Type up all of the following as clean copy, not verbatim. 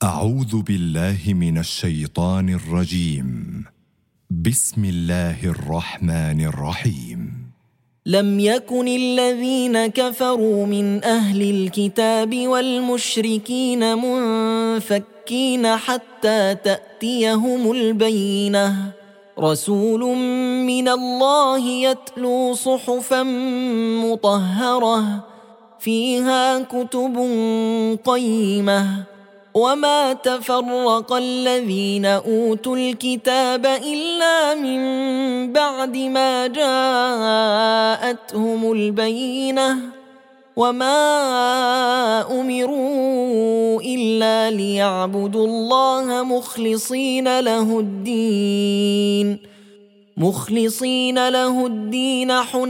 أعوذ بالله من الشيطان الرجيم. بسم الله الرحمن الرحيم. لم يكن الذين كفروا من أهل الكتاب والمشركين منفكين حتى تأتيهم البينة، رسول من الله يتلو صحفا مطهرة فيها كتب قيمة، وما تفرق الذين أوتوا الكتاب إلا من بعد ما جاءتهم البينة، وما أمروا إلا ليعبدوا الله مخلصين له الدين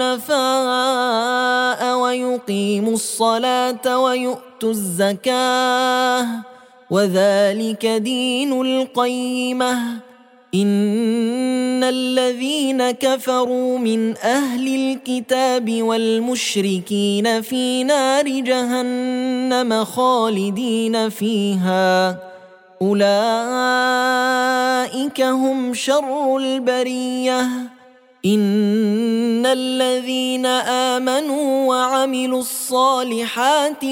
حنفاء ويقيموا الصلاة ويؤتوا الزكاة، وذلك دين القيمة. إن الذين كفروا من أهل الكتاب والمشركين في نار جهنم خالدين فيها، أولئك هم شر البرية. إن الذين آمنوا وعملوا الصالحات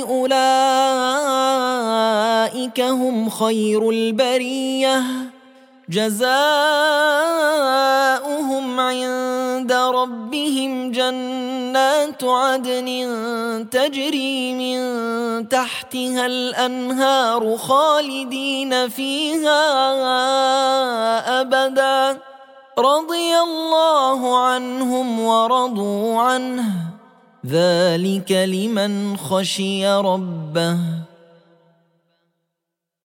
أولئك هم خير البرية، جزاؤهم عند ربهم جنات عدن تجري من تحتها الأنهار خالدين فيها أبدا، رضي الله عنهم ورضوا عنه، ذلك لمن خشي ربه.